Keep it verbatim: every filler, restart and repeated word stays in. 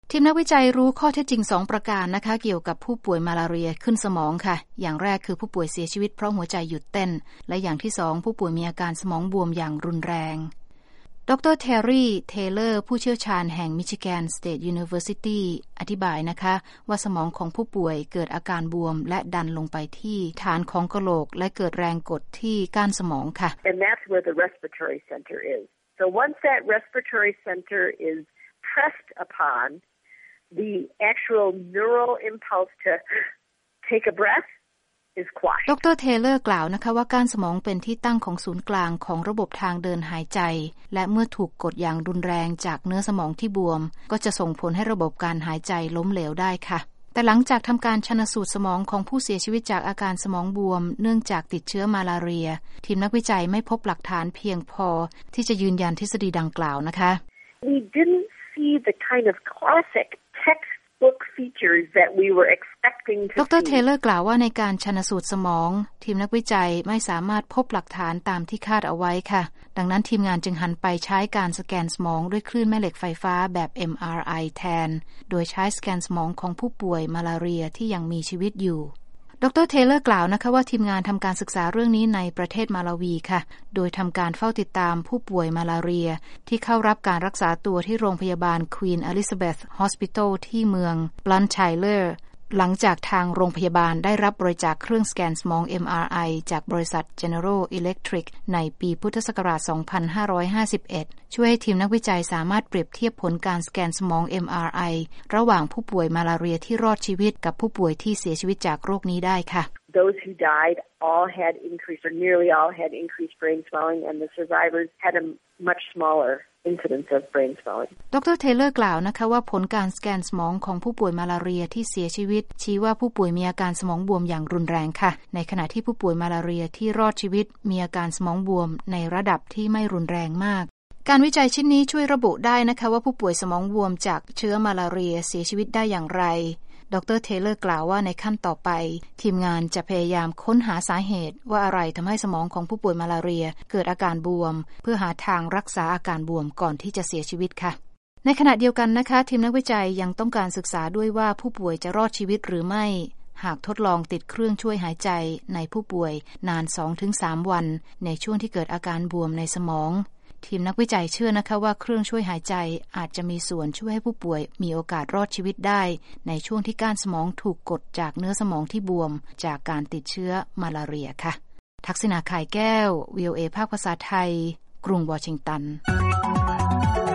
ทีมนักวิจัยรู้ข้อเท็จจริงสองประการนะคะเกี่ยวกับผู้ป่วยมาลาเรียขึ้นสมองค่ะอย่างแรกคือผู้ป่วยเสียชีวิตเพราะหัวใจหยุดเต้นและอย่างที่สองผู้ป่วยมีอาการสมองบวมอย่างรุนแรงดรเทอรี่เทเลอร์ผู้เชี่ยวชาญแห่ง Michigan State University อธิบายนะคะว่าสมองของผู้ป่วยเกิดอาการบวมและดันลงไปที่ฐานของกะโหลกและเกิดแรงกดที่ก้านสมองค่ะ And that's where the respiratory center is. So once that respiratory center is pressed upon, the actual neural impulse to take a breath is quashed. ดรเทเลอร์กล่าวนะคะว่าก้านสมองเป็นที่ตั้งของศูนย์กลางของระบบทางเดินหายใจและเมื่อถูกกดอย่างรุนแรงจากเนื้อสมองที่บวมก็จะส่งผลให้ระบบการหายใจล้มเหลวได้ค่ะแต่หลังจากทำการชันสูตรสมองของผู้เสียชีวิตจากอาการสมองบวมเนื่องจากติดเชื้อมาลาเรียทีมนักวิจัยไม่พบหลักฐานเพียงพอที่จะยืนยันทฤษฎีดังกล่าวนะคะ We didn't see the kind of classic textbook features that we were expecting to see. ดรเทเลอร์กล่าวว่าในการชันสูตรสมองทีมนักวิจัยไม่สามารถพบหลักฐานตามที่คาดเอาไว้ค่ะดังนั้นทีมงานจึงหันไปใช้การสแกนสมองด้วยคลื่นแม่เหล็กไฟฟ้าแบบ เอ็ม อาร์ ไอ แทนโดยใช้สแกนสมองของผู้ป่วยมาลาเรียที่ยังมีชีวิตอยู่ดรเทเลอร์กล่าวนะคะว่าทีมงานทำการศึกษาเรื่องนี้ในประเทศมาลาวีค่ะโดยทำการเฝ้าติดตามผู้ป่วยมาลาเรียที่เข้ารับการรักษาตัวที่โรงพยาบาล Queen Elizabeth Hospital ที่เมือง Blantyre หลังจากทางโรงพยาบาลได้รับบริจาคเครื่องสแกนสมอง เอ็ม อาร์ ไอ จากบริษัท General Electric ในปีพุทธศักราช สองพันห้าร้อยห้าสิบเอ็ด ช่วยให้ทีมนักวิจัยสามารถเปรียบเทียบผลการสแกนสมอง เอ็ม อาร์ ไอ ระหว่างผู้ป่วยมาลาเรียที่รอดชีวิตกับผู้ป่วยที่เสียชีวิตจากโรคนี้ได้ค่ะ Those who died all had increased, or nearly all had increased brain swelling, and the survivors had a much smaller incidence of brain swelling. ดรเทเลอร์กล่าวนะคะว่าผลการสแกนสมองของผู้ป่วยมาลาเรียที่เสียชีวิตชี้ว่าผู้ป่วยมีอาการสมองบวมอย่างรุนแรงค่ะในขณะที่ผู้ป่วยมาลาเรียที่รอดชีวิตมีอาการสมองบวมในระดับที่ไม่รุนแรงมากการวิจัยชิ้นนี้ช่วยระบุได้นะคะว่าผู้ป่วยสมองบวมจากเชื้อมาลาเรียเสียชีวิตได้อย่างไรดรเทเลอร์กล่าวว่าในขั้นต่อไปทีมงานจะพยายามค้นหาสาเหตุว่าอะไรทำให้สมองของผู้ป่วยมาลาเรียเกิดอาการบวมเพื่อหาทางรักษาอาการบวมก่อนที่จะเสียชีวิตค่ะในขณะเดียวกันนะคะทีมนักวิจัยยังต้องการศึกษาด้วยว่าผู้ป่วยจะรอดชีวิตหรือไม่หากทดลองติดเครื่องช่วยหายใจในผู้ป่วยนาน สองถึงสาม วันในช่วงที่เกิดอาการบวมในสมองทีมนักวิจัยเชื่อนะคะว่าเครื่องช่วยหายใจอาจจะมีส่วนช่วยให้ผู้ป่วยมีโอกาสรอดชีวิตได้ในช่วงที่ก้านสมองถูกกดจากเนื้อสมองที่บวมจากการติดเชื้อมาลาเรียค่ะทักษิณา ข่ายแก้ว วี โอ เอ ภาคภาษาไทยกรุงวอชิงตัน